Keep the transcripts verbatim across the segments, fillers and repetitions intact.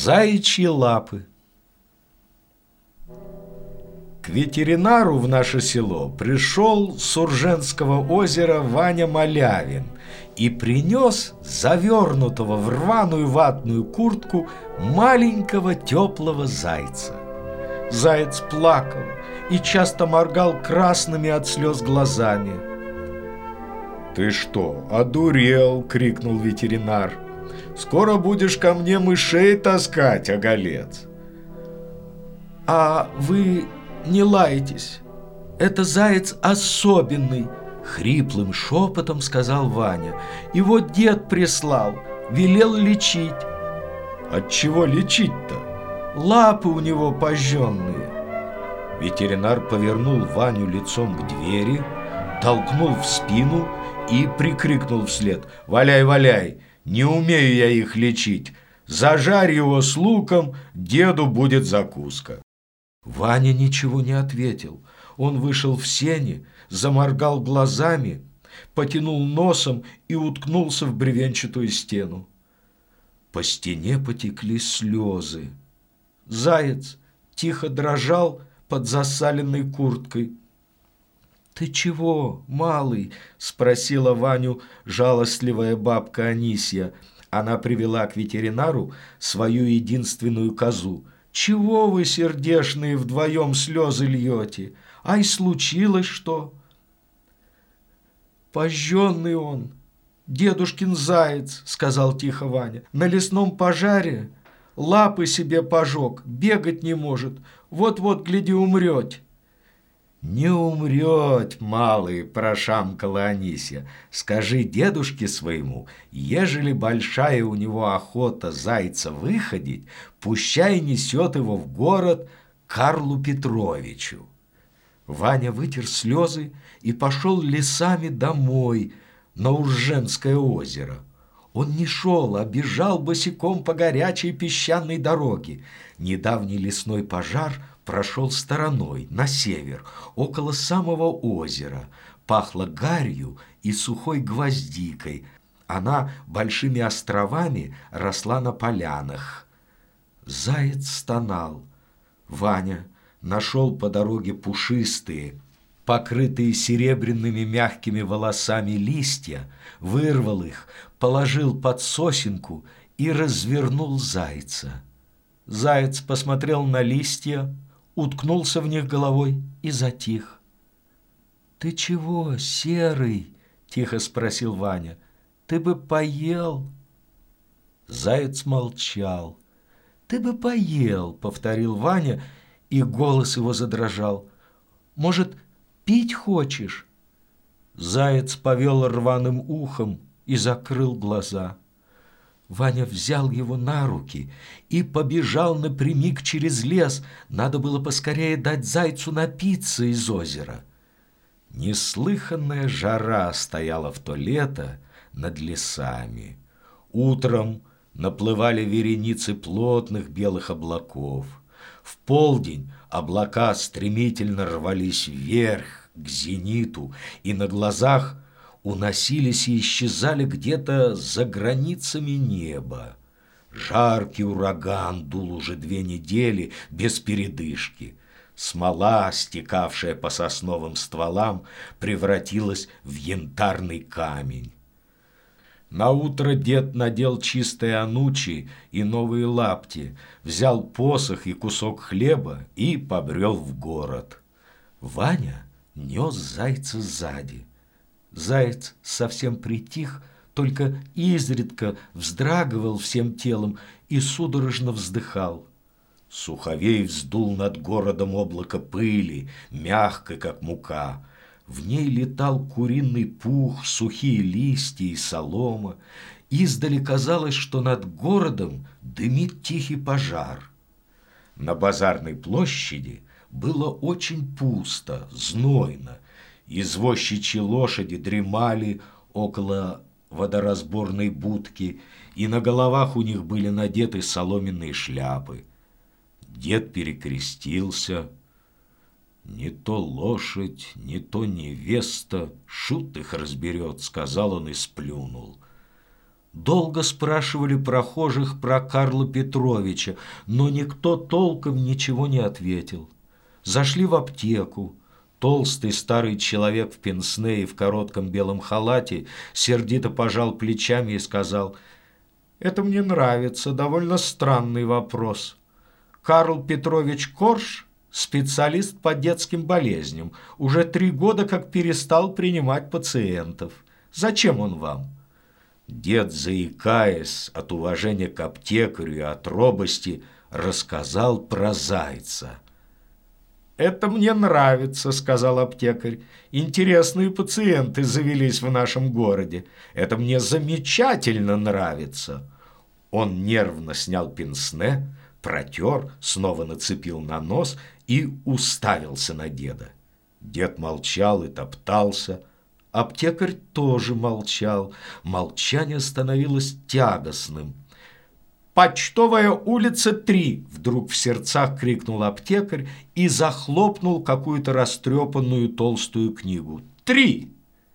Заячьи лапы. К ветеринару в наше село пришел с Урженского озера Ваня Малявин и принес завернутого в рваную ватную куртку маленького теплого зайца. Заяц плакал и часто моргал красными от слез глазами. «Ты что, одурел?» — крикнул ветеринар. «Скоро будешь ко мне мышей таскать, оголец!» «А вы не лайтесь, это заяц особенный!» — хриплым шепотом сказал Ваня. «Его дед прислал, велел лечить». «От чего лечить-то?» «Лапы у него пожженные». Ветеринар повернул Ваню лицом к двери, толкнул в спину и прикрикнул вслед: «Валяй, валяй! Не умею я их лечить! Зажарь его с луком, деду будет закуска!» Ваня ничего не ответил. Он вышел в сени, заморгал глазами, потянул носом и уткнулся в бревенчатую стену. По стене потекли слезы. Заяц тихо дрожал под засаленной курткой. «Ты чего, малый?» – спросила Ваню жалостливая бабка Анисья. Она привела к ветеринару свою единственную козу. «Чего вы, сердешные, вдвоем слезы льете? Ай, случилось что?» «Пожженный он, дедушкин заяц», – сказал тихо Ваня. «На лесном пожаре лапы себе пожег, бегать не может. Вот-вот, гляди, умрете». «Не умрет, малый», – прошамкала Анисья. «Скажи дедушке своему, ежели большая у него охота зайца выходить, пущай несет его в город Карлу Петровичу». Ваня вытер слезы и пошел лесами домой на Урженское озеро. Он не шел, а бежал босиком по горячей песчаной дороге. Недавний лесной пожар прошел стороной, на север, около самого озера. Пахло гарью и сухой гвоздикой. Она большими островами росла на полянах. Заяц стонал. Ваня нашел по дороге пушистые, покрытые серебряными мягкими волосами листья, вырвал их, положил под сосенку и развернул зайца. Заяц посмотрел на листья, уткнулся в них головой и затих. «Ты чего, серый?» – тихо спросил Ваня. «Ты бы поел?» Заяц молчал. «Ты бы поел», – повторил Ваня, и голос его задрожал. «Может, пить хочешь?» Заяц повел рваным ухом и закрыл глаза. Ваня взял его на руки и побежал напрямик через лес. Надо было поскорее дать зайцу напиться из озера. Неслыханная жара стояла в то лето над лесами. Утром наплывали вереницы плотных белых облаков. В полдень облака стремительно рвались вверх, к зениту, и на глазах уносились и исчезали где-то за границами неба. Жаркий ураган дул уже две недели без передышки. Смола, стекавшая по сосновым стволам, превратилась в янтарный камень. Наутро дед надел чистые анучи и новые лапти, взял посох и кусок хлеба и побрел в город. Ваня нес зайца сзади. Заяц совсем притих, только изредка вздрагивал всем телом и судорожно вздыхал. Суховей вздул над городом облако пыли, мягкой, как мука. В ней летал куриный пух, сухие листья и солома. Издали казалось, что над городом дымит тихий пожар. На базарной площади было очень пусто, знойно. Извозчичьи лошади дремали около водоразборной будки, и на головах у них были надеты соломенные шляпы. Дед перекрестился. «Не то лошадь, не то невеста, шут их разберет», — сказал он и сплюнул. Долго спрашивали прохожих про Карла Петровича, но никто толком ничего не ответил. Зашли в аптеку. Толстый старый человек в пенсне и в коротком белом халате сердито пожал плечами и сказал: «Это мне нравится, довольно странный вопрос. Карл Петрович Корж – специалист по детским болезням, уже три года как перестал принимать пациентов. Зачем он вам?» Дед, заикаясь от уважения к аптекарю и от робости, рассказал про зайца. «Это мне нравится», — сказал аптекарь. «Интересные пациенты завелись в нашем городе. Это мне замечательно нравится». Он нервно снял пенсне, протер, снова нацепил на нос и уставился на деда. Дед молчал и топтался. Аптекарь тоже молчал. Молчание становилось тягостным. «Почтовая улица, три!» – вдруг в сердцах крикнул аптекарь и захлопнул какую-то растрепанную толстую книгу. «Три!»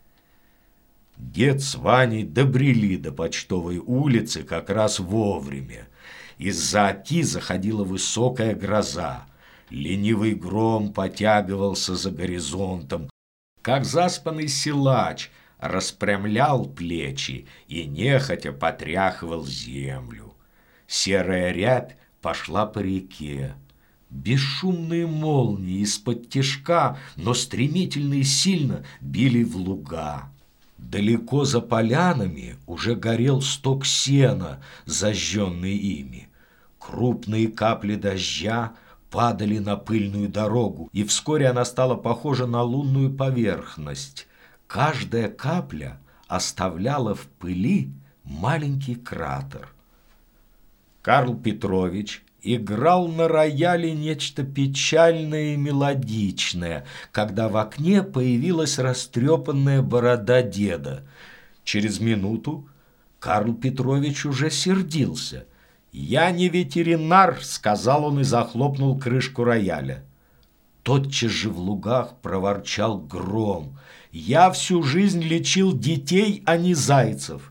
Дед с Ваней добрели до Почтовой улицы как раз вовремя. Из-за оки заходила высокая гроза. Ленивый гром потягивался за горизонтом, как заспанный силач, распрямлял плечи и нехотя потряхивал землю. Серая рябь пошла по реке. Бесшумные молнии из-под тишка, но стремительно и сильно били в луга. Далеко за полянами уже горел сток сена, зажженный ими. Крупные капли дождя падали на пыльную дорогу, и вскоре она стала похожа на лунную поверхность. Каждая капля оставляла в пыли маленький кратер. Карл Петрович играл на рояле нечто печальное и мелодичное, когда в окне появилась растрепанная борода деда. Через минуту Карл Петрович уже сердился. «Я не ветеринар», — сказал он и захлопнул крышку рояля. Тотчас же в лугах проворчал гром. «Я всю жизнь лечил детей, а не зайцев».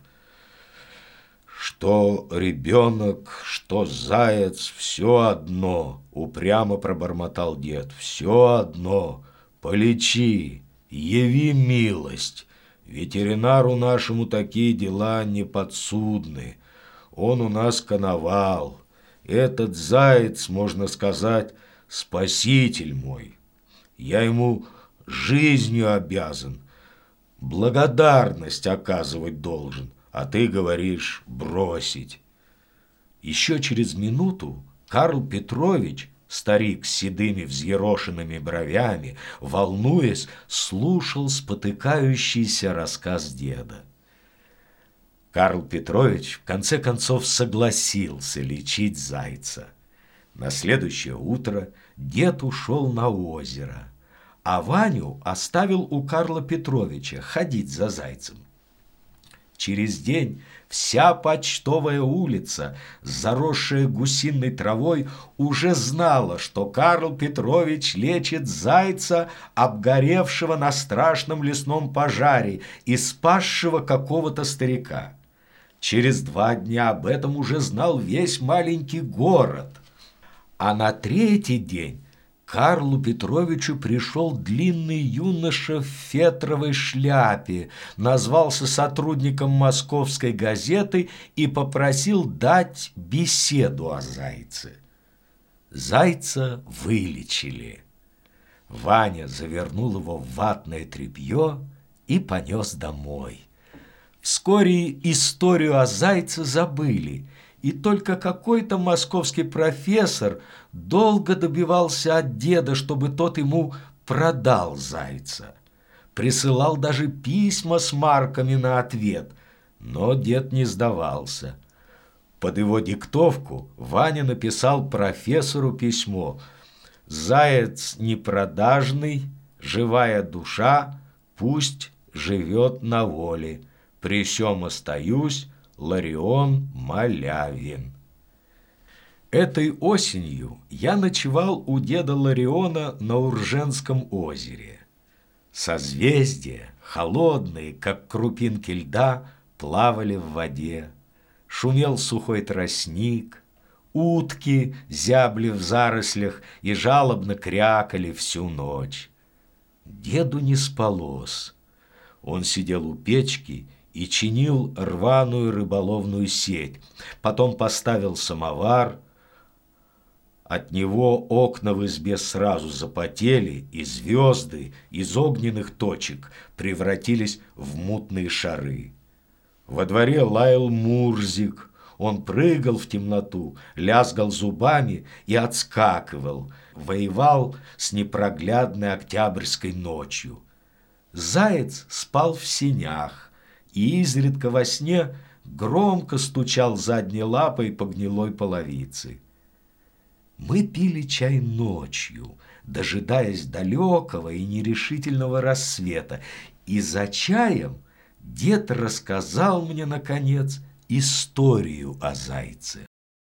«Что ребенок, что заяц, все одно», — упрямо пробормотал дед. «Все одно. Полечи, яви милость. Ветеринару нашему такие дела не подсудны. Он у нас коновал. Этот заяц, можно сказать, спаситель мой. Я ему жизнью обязан, благодарность оказывать должен. А ты говоришь бросить». Еще через минуту Карл Петрович, старик с седыми взъерошенными бровями, волнуясь, слушал спотыкающийся рассказ деда. Карл Петрович в конце концов согласился лечить зайца. На следующее утро дед ушел на озеро, а Ваню оставил у Карла Петровича ходить за зайцем. Через день вся Почтовая улица, заросшая гусиной травой, уже знала, что Карл Петрович лечит зайца, обгоревшего на страшном лесном пожаре и спасшего какого-то старика. Через два дня об этом уже знал весь маленький город. А на третий день Карлу Петровичу пришел длинный юноша в фетровой шляпе, назвался сотрудником московской газеты и попросил дать беседу о зайце. Зайца вылечили. Ваня завернул его в ватное тряпье и понес домой. Вскоре историю о зайце забыли, и только какой-то московский профессор долго добивался от деда, чтобы тот ему продал зайца. Присылал даже письма с марками на ответ, но дед не сдавался. Под его диктовку Ваня написал профессору письмо: «Заяц непродажный, живая душа, пусть живет на воле. При сём остаюсь, Ларион Малявин». Этой осенью я ночевал у деда Лариона на Урженском озере. Созвездия, холодные, как крупинки льда, плавали в воде. шумел сухой тростник, утки зябли в зарослях и жалобно крякали всю ночь. Деду не спалось. Он сидел у печки и чинил рваную рыболовную сеть. Потом поставил самовар. От него окна в избе сразу запотели, и звезды из огненных точек превратились в мутные шары. Во дворе лаял Мурзик. Он прыгал в темноту, лязгал зубами и отскакивал, воевал с непроглядной октябрьской ночью. Заяц спал в сенях и изредка во сне громко стучал задней лапой по гнилой половице. Мы пили чай ночью, дожидаясь далекого и нерешительного рассвета, и за чаем дед рассказал мне, наконец, историю о зайце.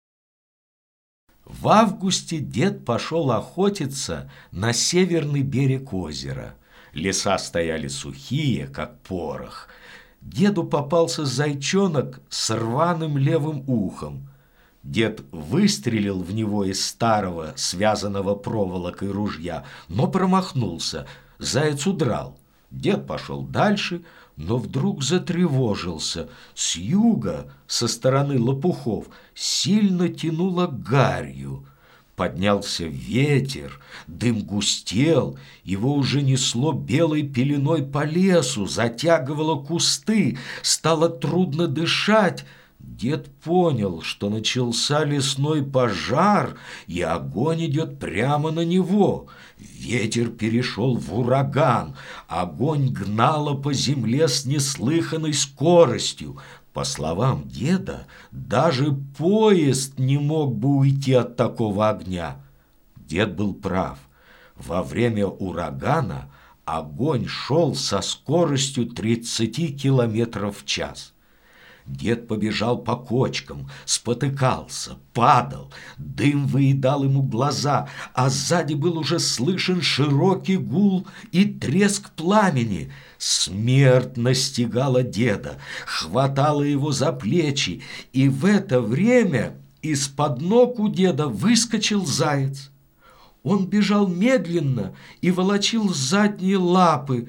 В августе дед пошел охотиться на северный берег озера. Леса стояли сухие, как порох. Деду попался зайчонок с рваным левым ухом. Дед выстрелил в него из старого, связанного проволокой ружья, но промахнулся. Заяц удрал. Дед пошел дальше, но вдруг затревожился. С юга, со стороны лопухов, сильно тянуло гарью. Поднялся ветер, дым густел, его уже несло белой пеленой по лесу, затягивало кусты, стало трудно дышать. Дед понял, что начался лесной пожар, и огонь идет прямо на него. Ветер перешел в ураган, огонь гнало по земле с неслыханной скоростью. По словам деда, даже поезд не мог бы уйти от такого огня. Дед был прав. Во время урагана огонь шел со скоростью тридцати километров в час. Дед побежал по кочкам, спотыкался, падал, дым выедал ему глаза, а сзади был уже слышен широкий гул и треск пламени. Смерть настигала деда, хватала его за плечи, и в это время из-под ног у деда выскочил заяц. Он бежал медленно и волочил задние лапы.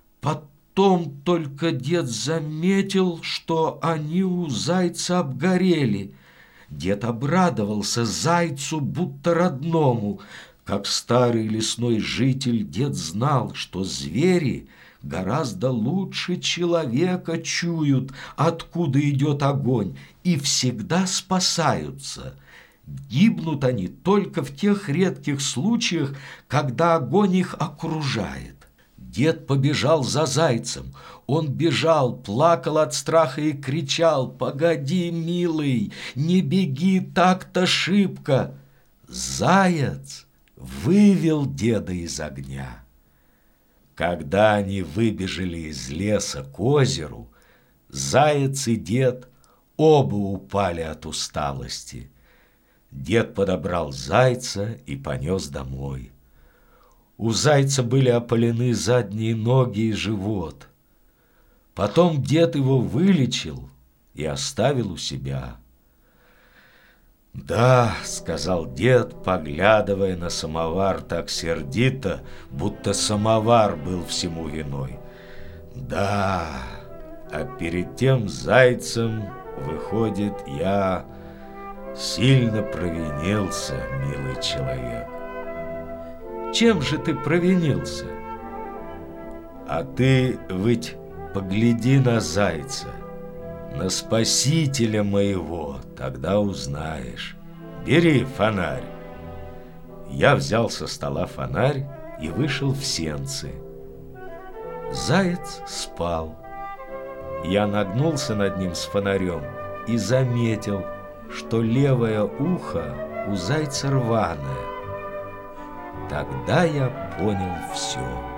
Потом только дед заметил, что они у зайца обгорели. Дед обрадовался зайцу, будто родному. Как старый лесной житель, дед знал, что звери гораздо лучше человека чуют, откуда идет огонь, и всегда спасаются. Гибнут они только в тех редких случаях, когда огонь их окружает. Дед побежал за зайцем. Он бежал, плакал от страха и кричал: «Погоди, милый, не беги так-то шибко!» Заяц вывел деда из огня. Когда они выбежали из леса к озеру, заяц и дед оба упали от усталости. Дед подобрал зайца и понес домой. У зайца были опалены задние ноги и живот. Потом дед его вылечил и оставил у себя. «Да», — сказал дед, поглядывая на самовар так сердито, будто самовар был всему виной. «Да, а перед тем зайцем, выходит, я сильно провинился, милый человек». «Чем же ты провинился?» «А ты ведь погляди на зайца, на спасителя моего, тогда узнаешь. Бери фонарь». Я взял со стола фонарь и вышел в сенцы. Заяц спал. Я нагнулся над ним с фонарем и заметил, что левое ухо у зайца рваное. Тогда я понял все.